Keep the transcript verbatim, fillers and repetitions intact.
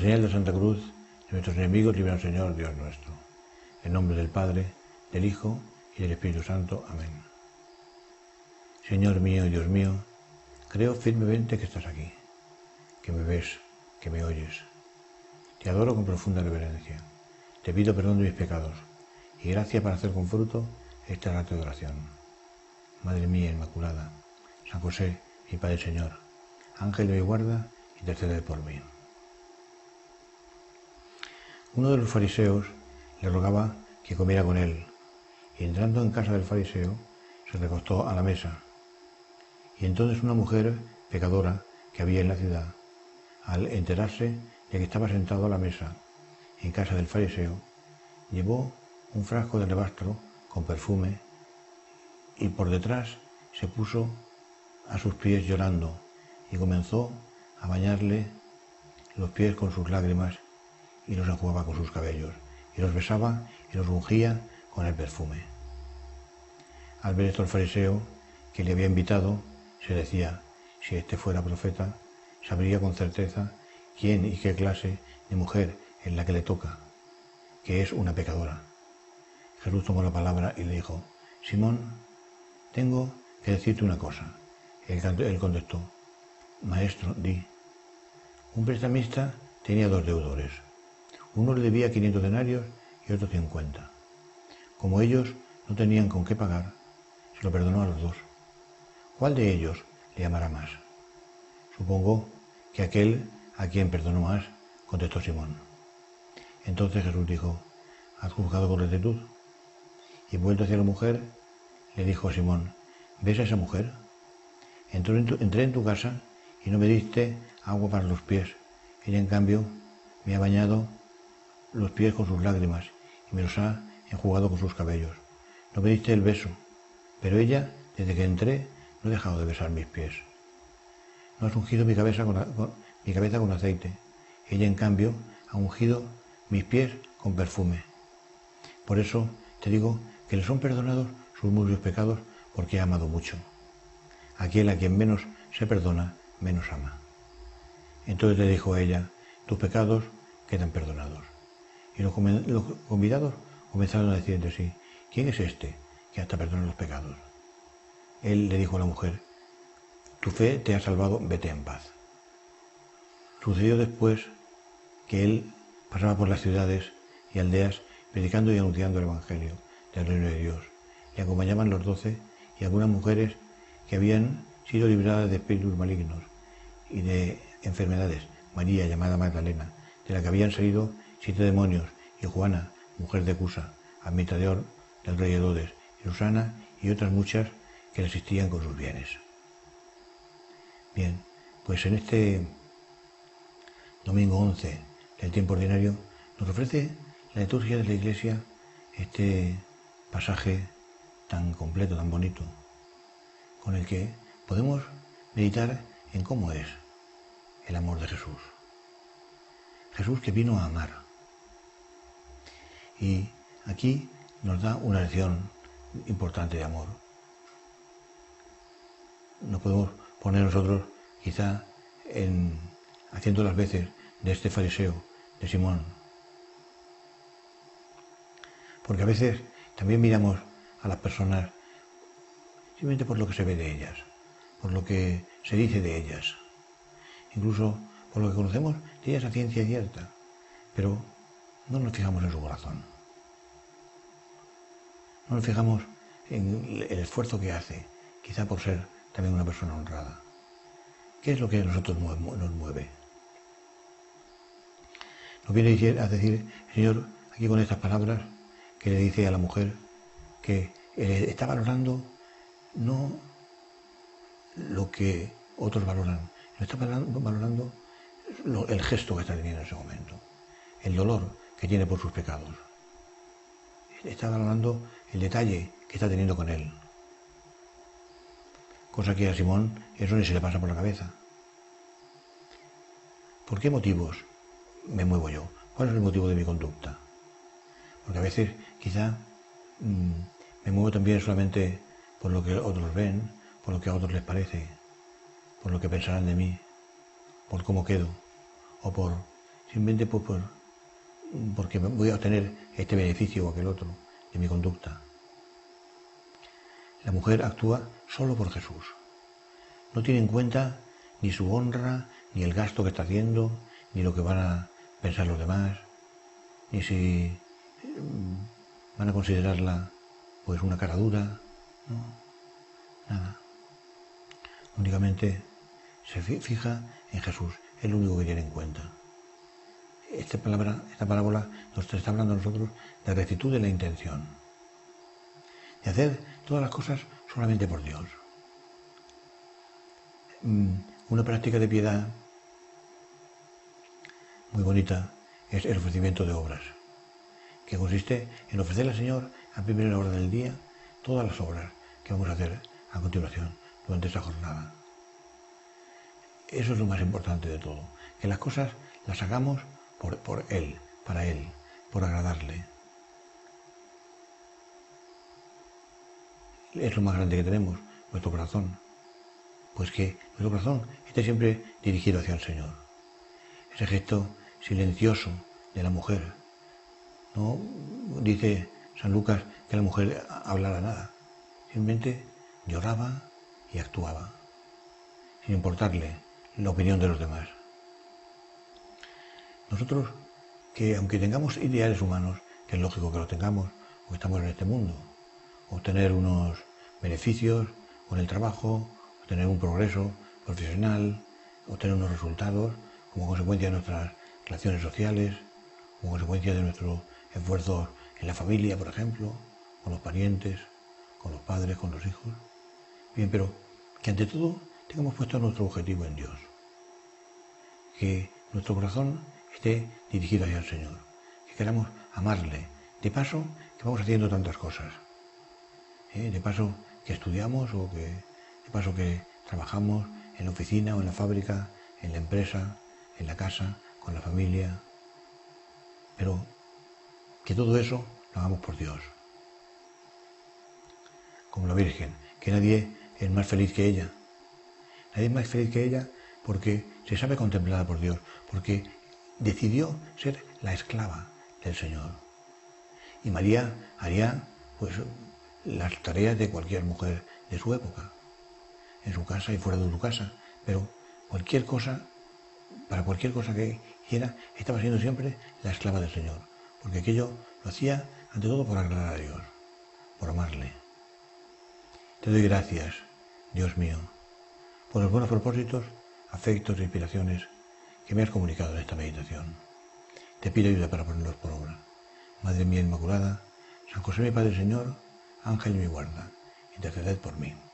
señal de Santa Cruz, de nuestros enemigos, líbranos, Señor, Dios nuestro. En nombre del Padre, del Hijo y del Espíritu Santo. Amén. Señor mío y Dios mío, creo firmemente que estás aquí, que me ves, que me oyes. Te adoro con profunda reverencia. Te pido perdón de mis pecados y gracia para hacer con fruto este rato de oración. Madre mía Inmaculada, San José, mi Padre Señor, Ángel de mi guarda, intercede por mí. Uno de los fariseos le rogaba que comiera con él, y entrando en casa del fariseo, se recostó a la mesa. Y entonces una mujer pecadora que había en la ciudad, al enterarse de que estaba sentado a la mesa en casa del fariseo, llevó un frasco de alabastro con perfume y por detrás se puso a sus pies llorando y comenzó a bañarle los pies con sus lágrimas y los enjugaba con sus cabellos y los besaba y los ungía con el perfume. Al ver esto el fariseo que le había invitado se decía: si este fuera profeta, sabría con certeza quién y qué clase de mujer es la que le toca, que es una pecadora. Jesús tomó la palabra y le dijo: Simón, tengo que decirte una cosa. Él contestó: Maestro, di. Un prestamista tenía dos deudores. Uno le debía quinientos denarios y otro cincuenta. Como ellos no tenían con qué pagar, se lo perdonó a los dos. ¿Cuál de ellos le amará más? Supongo que aquel a quien perdonó más, contestó Simón. Entonces Jesús dijo: ¿has juzgado con rectitud? Y vuelto hacia la mujer, le dijo a Simón: ¿ves a esa mujer? Entré en, tu, entré en tu casa y no me diste agua para los pies. Ella, en cambio, me ha bañado los pies con sus lágrimas y me los ha enjugado con sus cabellos. No me diste el beso, pero ella, desde que entré, no ha dejado de besar mis pies. No has ungido mi cabeza con, con, mi cabeza con aceite. Ella, en cambio, ha ungido mis pies con perfume. Por eso te digo que le son perdonados sus muchos pecados, porque ha amado mucho. Aquel a quien menos se perdona, menos ama. Entonces le dijo a ella: tus pecados quedan perdonados. Y los convidados comenzaron a decir entre sí: ¿quién es este que hasta perdona los pecados? Él le dijo a la mujer: tu fe te ha salvado, vete en paz. Sucedió después que él pasaba por las ciudades y aldeas predicando y anunciando el Evangelio del reino de Dios. Le acompañaban los doce y algunas mujeres que habían sido libradas de espíritus malignos y de enfermedades. María, llamada Magdalena, de la que habían salido siete demonios, y Juana, mujer de Cusa, administrador del rey Herodes, y Susana y otras muchas que le asistían con sus bienes. Bien, pues en este domingo once del tiempo ordinario nos ofrece la liturgia de la Iglesia este pasaje tan completo, tan bonito, con el que podemos meditar en cómo es el amor de Jesús. Jesús que vino a amar. Y aquí nos da una lección importante de amor. No podemos poner nosotros quizá en haciendo las veces de este fariseo, de Simón. Porque a veces también miramos a las personas simplemente por lo que se ve de ellas, por lo que se dice de ellas, incluso por lo que conocemos de ellas a ciencia cierta, pero no nos fijamos en su corazón. No nos fijamos en el esfuerzo que hace, quizá por ser también una persona honrada. ¿Qué es lo que a nosotros nos mueve? Nos viene a decir el Señor aquí con estas palabras que le dice a la mujer que está valorando no lo que otros valoran, no está valorando el gesto que está teniendo en ese momento, el dolor que tiene por sus pecados. Está valorando el detalle que está teniendo con él. Cosa que a Simón eso ni se le pasa por la cabeza. ¿Por qué motivos me muevo yo? ¿Cuál es el motivo de mi conducta? Porque a veces quizá mmm, me muevo también solamente por lo que otros ven, por lo que a otros les parece, por lo que pensarán de mí, por cómo quedo, o por simplemente pues, por, porque voy a obtener este beneficio o aquel otro de mi conducta. La mujer actúa solo por Jesús. No tiene en cuenta ni su honra, ni el gasto que está haciendo, ni lo que van a pensar los demás, ni si van a considerarla pues una cara dura, no, nada. Únicamente se fija en Jesús, es lo único que tiene en cuenta. Esta palabra, esta parábola nos está hablando a nosotros de rectitud de la intención, de hacer todas las cosas solamente por Dios. Una práctica de piedad muy bonita es el ofrecimiento de obras, que consiste en ofrecerle al Señor a primera hora del día todas las obras que vamos a hacer a continuación durante esa jornada. Eso es lo más importante de todo, que las cosas las hagamos por, por Él, para Él, por agradarle. Es lo más grande que tenemos, nuestro corazón. Pues que nuestro corazón esté siempre dirigido hacia el Señor. Ese gesto silencioso de la mujer. No dice San Lucas que la mujer hablara nada. Simplemente lloraba y actuaba, sin importarle la opinión de los demás. Nosotros, que aunque tengamos ideales humanos, que es lógico que lo tengamos, porque estamos en este mundo, obtener unos beneficios con el trabajo, obtener un progreso profesional, obtener unos resultados como consecuencia de nuestras relaciones sociales, como consecuencia de nuestros esfuerzos en la familia, por ejemplo, con los parientes, con los padres, con los hijos. Bien, pero que ante todo tengamos puesto nuestro objetivo en Dios, que nuestro corazón esté dirigido hacia el Señor, que queramos amarle, de paso que vamos haciendo tantas cosas, ¿eh? de paso que estudiamos o que de paso que trabajamos en la oficina o en la fábrica, en la empresa, en la casa, con la familia, pero que todo eso lo hagamos por Dios. Como la Virgen, que nadie es más feliz que ella. Nadie es más feliz que ella porque se sabe contemplada por Dios, porque decidió ser la esclava del Señor. Y María haría pues las tareas de cualquier mujer de su época, en su casa y fuera de su casa, pero cualquier cosa, para cualquier cosa que hiciera, estaba siendo siempre la esclava del Señor, porque aquello lo hacía ante todo por agradar a Dios, por amarle. Te doy gracias, Dios mío, por los buenos propósitos, afectos e inspiraciones que me has comunicado en esta meditación. Te pido ayuda para ponerlos por obra. Madre mía Inmaculada, San José mi Padre Señor, Ángel mi guarda, interceded por mí.